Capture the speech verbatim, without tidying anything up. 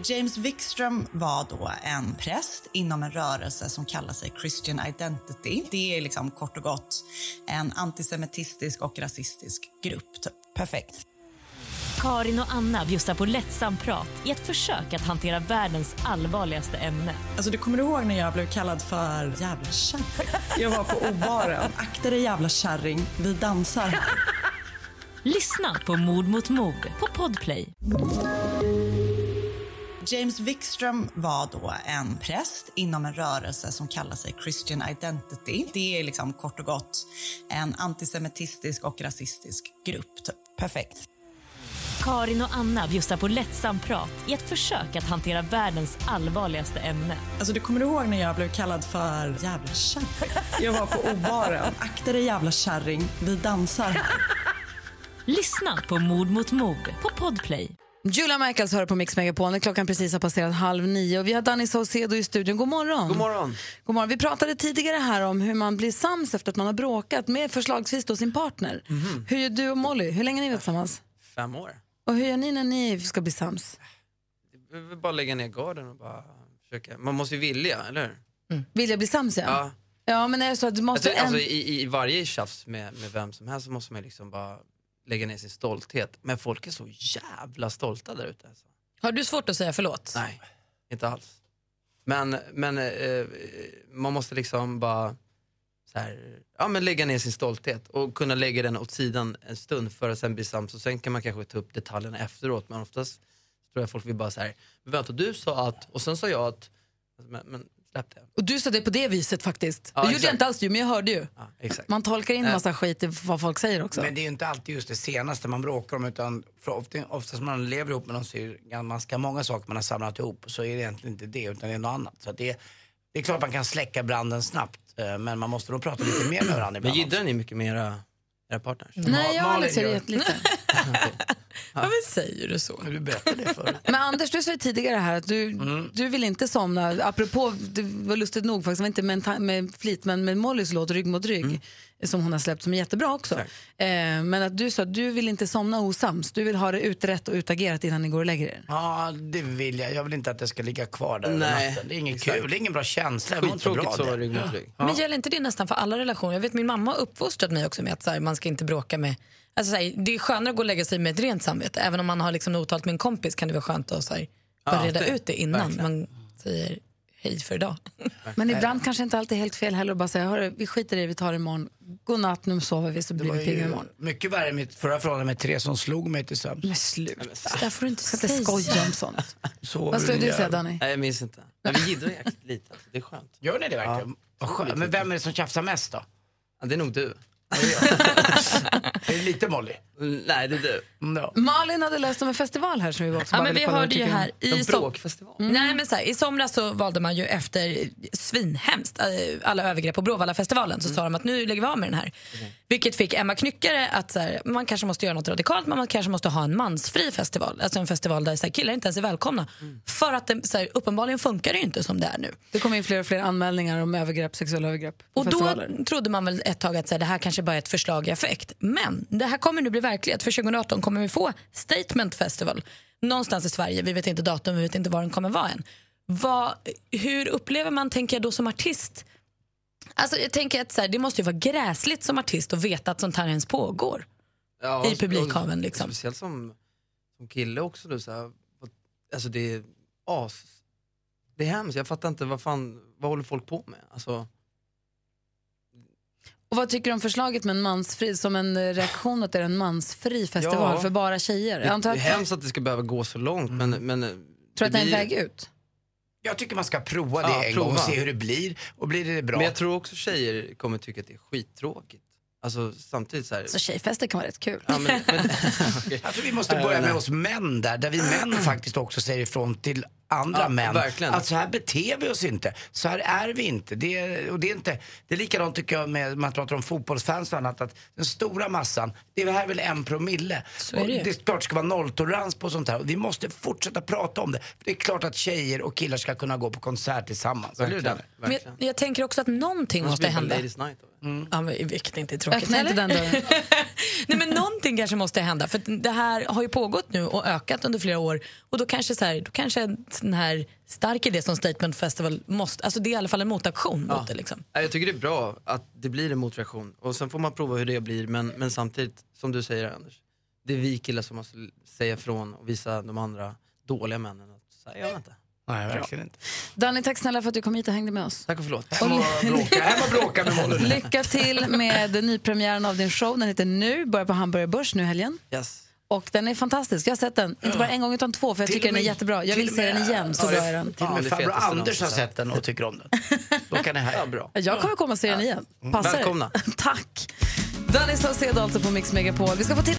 James Wikström var då en präst inom en rörelse som kallar sig Christian Identity. Det är liksom kort och gott en antisemitistisk och rasistisk grupp. Typ. Perfekt. Karin och Anna bjussar på lättsam prat i ett försök att hantera världens allvarligaste ämne. Alltså du kommer ihåg när jag blev kallad för jävla kärring? Jag var på obaren. Akta dig jävla kärring, vi dansar här. Lyssna på Mord mot mord på Podplay. James Wikström var då en präst inom en rörelse som kallar sig Christian Identity. Det är liksom kort och gott en antisemitistisk och rasistisk grupp. Typ. Perfekt. Karin och Anna bjussar på lättsam prat i ett försök att hantera världens allvarligaste ämne. Alltså du kommer ihåg när jag blev kallad för jävla kärring? Jag var på obaren. Akta dig jävla kärring, vi dansar här. Lyssna på Mord mot mord på Podplay. Julia Michaels hör på Mix Megapol. Klockan precis har passerat halv nio och vi har Danny Saucedo i studion. God morgon. God morgon. God morgon. Vi pratade tidigare här om hur man blir sams efter att man har bråkat med förslagsvis då sin partner. Mm-hmm. Hur gör du och Molly? Hur länge har ni varit tillsammans? Fem år. Och hur gör ni när ni ska bli sams? Vi vill bara lägga ner garden och bara försöka. Man måste ju vilja, eller? Mm. Vilja bli sams, ja. Ja. Ja, men är det så att du måste... Alltså, en... alltså i, i varje tjafs med, med vem som helst så måste man liksom bara lägga ner sin stolthet. Men folk är så jävla stolta där ute. Alltså. Har du svårt att säga förlåt? Nej, inte alls. Men, men eh, man måste liksom bara så här, ja, men lägga ner sin stolthet och kunna lägga den åt sidan en stund för att sen bli sams. Och sen kan man kanske ta upp detaljerna efteråt. Men oftast tror jag folk vill bara så här, vänta, du sa att, och sen sa jag att, men, men släpp det. Och du sa det på det viset faktiskt. Ja, det exakt. gjorde jag inte alls, men jag hörde ju. Ja, exakt. Man tolkar in en massa skit i vad folk säger också. Men det är ju inte alltid just det senaste man bråkar om, utan för ofta, oftast när man lever ihop med någon så är det ganska många saker man har samlat ihop, så är det egentligen inte det, utan det är något annat. Så att det, är, det är klart man kan släcka branden snabbt, men man måste nog prata lite mer med varandra ibland. Men giddrar ni mycket med era, era partners? Mm. Nej, jag och Alex är det lite. Varför säger du så? Du berättade det för. Men Anders, du sa ju tidigare här att du, mm. du vill inte somna. Apropå, det var lustigt nog faktiskt, det var inte med, ta- med flit, men med Mollys låt Rygg mot rygg, mm. som hon har släppt, som är jättebra också. Eh, men att du sa att du vill inte somna osams. Du vill ha det utrett och utagerat innan ni går och lägger er. Ja, det vill jag. Jag vill inte att det ska ligga kvar där. Nej. Det är inget Exakt. kul, det är ingen bra känsla. Det inte bra så rygg mot rygg. Men gäller inte det nästan för alla relationer? Jag vet, min mamma har uppfostrat mig också med att så här, man ska inte bråka med... Alltså, så här, det är skönare att gå och lägga sig med ett rent samvete. Även om man har liksom otalt med en kompis kan det vara skönt att så här, bara ja, reda det, ut det innan verkligen. man säger hej för idag. Men ibland kanske inte alltid helt fel heller att bara säga, hörru, vi skiter i det, vi tar det imorgon. Godnatt, nu sover vi så blir vi pigga imorgon. Mycket värre i mitt förra förhållande med tre som slog mig till sömns. Men sluta. Där får du inte ska inte skoja om sånt. Så vad skulle du säga, Danny? Nej, jag minns inte. Men vi giddrar jäkligt lite, alltså. Det är skönt. Gör ni det verkligen? Ja. Skönt. Men vem är det som tjafsar mest då? Ja, det är nog du. Är det lite Molly? Nej, det är du. No. Malin hade läst om en festival här som vi var också. Ja, men vi hörde ju här i en bråkfestival. Mm. Nej, men så här, i somras så valde man ju efter svinhemskt alla övergrepp på Bråvallafestivalen så mm. sa de att nu lägger vi av med den här. Mm. Vilket fick Emma Knyckare att så här, man kanske måste göra något radikalt, men man kanske måste ha en mansfri festival. Alltså en festival där så här, killar inte ens är välkomna. Mm. För att det, så här, uppenbarligen funkar det ju inte som det är nu. Det kommer in fler och fler anmälningar om övergrepp, sexuella övergrepp på och festivaler. Då trodde man väl ett tag att så här, det här kanske bara är ett förslag i effekt. Men det här kommer nu bli verklighet. För tjugo arton kommer vi få Statement Festival någonstans i Sverige. Vi vet inte datum, vi vet inte var den kommer vara än. Vad, hur upplever man, tänker jag då som artist? Alltså jag tänker att så här, det måste ju vara gräsligt som artist att veta att sånt här ens pågår. Ja, i publikhaven liksom. Speciellt som, som kille också då, så här, alltså det är as. Det är hemskt, jag fattar inte vad fan, vad håller folk på med? Alltså. Och vad tycker du om förslaget med en mansfri, som en reaktion att det är en mansfri festival ja, för bara tjejer? Det, det är hemskt att det ska behöva gå så långt, mm. men, men tror du att det är en väg ut? Jag tycker man ska prova det ja, en prova. gång och se hur det blir. Och blir det bra. Men jag tror också tjejer kommer tycka att det är skittråkigt. Alltså samtidigt så här... Så tjejfester kan vara rätt kul. Ja, men, men... okay. Jag tror vi måste börja med oss män där. Där vi män faktiskt också säger ifrån till andra ja, män. Verkligen. Att så här beter vi oss inte. Så här är vi inte. Det är, och det är inte. Det är likadant tycker jag med, man pratar om fotbollsfans och annat. Att den stora massan, det är här väl en promille. Så är det. Och det är klart det ska vara nolltolerans på sånt här. Och vi måste fortsätta prata om det. För det är klart att tjejer och killar ska kunna gå på konsert tillsammans. Verkligen. Eller men jag, jag tänker också att någonting måste hända. Mm. Ja, men vilket inte är tråkigt. Öppna inte den dörren. Nej, men någonting kanske måste hända. För det här har ju pågått nu och ökat under flera år. Och då kanske, så här, då kanske den här stark idé som Statement Festival måste... Alltså det är i alla fall en motaktion Ja. mot det liksom. Jag tycker det är bra att det blir en motreaktion. Och sen får man prova hur det blir. Men, men samtidigt, som du säger Anders, det är vi killar som måste säga ifrån och visa de andra dåliga männen att så här gör man inte. Nej, verkligen inte. Danny, tack snälla för att du kom hit och hängde med oss. Tack och förlåt. Hem och bråka, hem och bråka med Molly. Lycka till med nypremiären av din show. Den heter Nu, börjar på Hamburger Börs nu helgen. Yes. Och den är fantastisk. Jag har sett den, inte bara en gång utan två, för jag Till tycker och den är med- jättebra. Jag vill till se och den med- igen, så Ja, bra det- är den. Till och med det farbror fetaste Anders har någonsin. sett den och tycker om den. Då kan ni Ja, här. bra. Jag kommer komma och se den igen. Passar det? Välkomna. Tack. Danny Saucedo alltså på Mix Megapol. Vi ska få titta